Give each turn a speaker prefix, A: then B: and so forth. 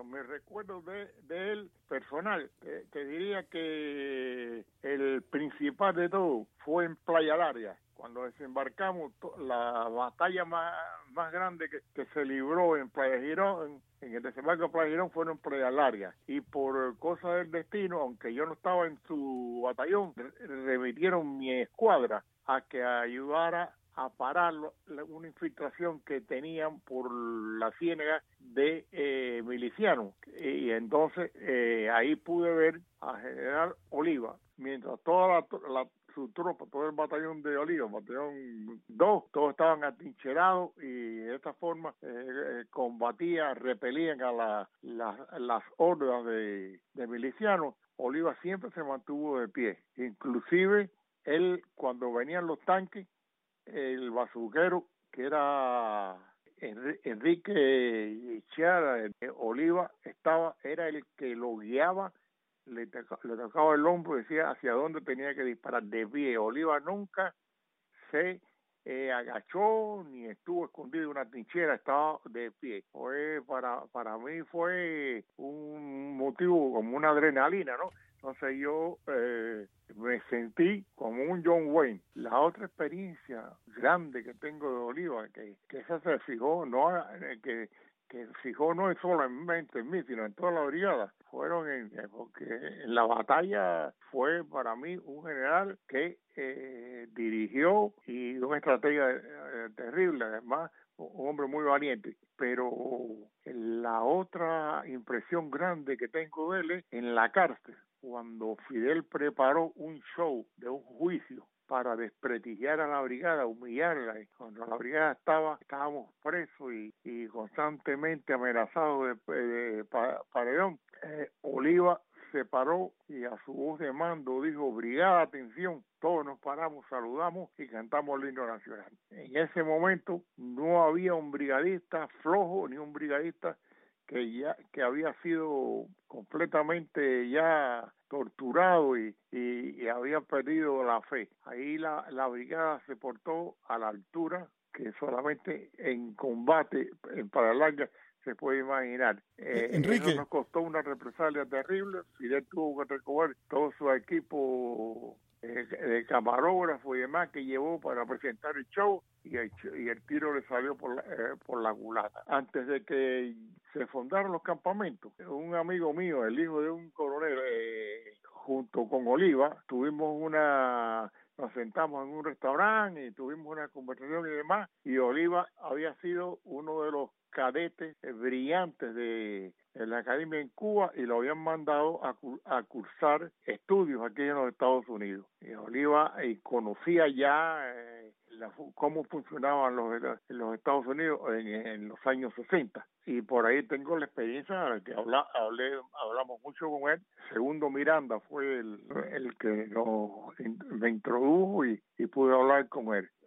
A: me recuerdo de él personal, te diría que el principal de todo fue en Playa Larga. Cuando desembarcamos, la batalla más grande que se libró en Playa Girón, en el desembarco de Playa Girón, fueron en Playa Larga. Y por cosa del destino, aunque yo no estaba en su batallón, remitieron mi escuadra a que ayudara a parar una infiltración que tenían por la ciénaga de milicianos. Y entonces ahí pude ver a General Oliva, mientras toda su tropa, todo el batallón de Oliva, batallón 2, todos estaban atrincherados y de esta forma combatían, repelían a las hordas de milicianos. Oliva siempre se mantuvo de pie. Inclusive él, cuando venían los tanques, el bazuquero, que era Enrique Chiara Oliva, era el que lo guiaba, le tocaba el hombro y decía hacia dónde tenía que disparar de pie. Oliva nunca se agachó ni estuvo escondido en una trinchera, estaba de pie. Para mí fue un motivo como una adrenalina, ¿no? Entonces yo me sentí como un John Wayne. La otra experiencia grande que tengo de Oliva, que esa se fijó, que fijó no es solamente en mí, sino en toda la brigada, porque en la batalla fue para mí un general que dirigió y una estrategia terrible, además un hombre muy valiente. Pero la otra impresión grande que tengo de él es en la cárcel, cuando Fidel preparó un show de un juicio para desprestigiar a la brigada, humillarla. Y cuando la brigada estábamos presos y constantemente amenazados de paredón, Oliva se paró y a su voz de mando dijo: brigada, atención. Todos nos paramos, saludamos y cantamos el himno nacional. En ese momento no había un brigadista flojo ni un brigadista que había sido completamente ya torturado y había perdido la fe. Ahí la brigada se portó a la altura que solamente en combate en Playa Larga se puede imaginar.
B: Enrique,
A: eso nos costó una represalia terrible. Fidel tuvo que recoger todo su equipo de camarógrafo y demás que llevó para presentar el show, y el tiro le salió por la culata. Antes de que se fundaron los campamentos, un amigo mío, el hijo de un coronel, junto con Oliva, nos sentamos en un restaurante y tuvimos una conversación y demás, y Oliva había sido uno de los cadetes brillantes de la academia en Cuba y lo habían mandado a cursar estudios aquí en los Estados Unidos. Y Oliva conocía ya cómo funcionaban los Estados Unidos en los años 60. Y por ahí tengo la experiencia que hablamos mucho con él. Segundo Miranda fue el que me introdujo y pude hablar con él.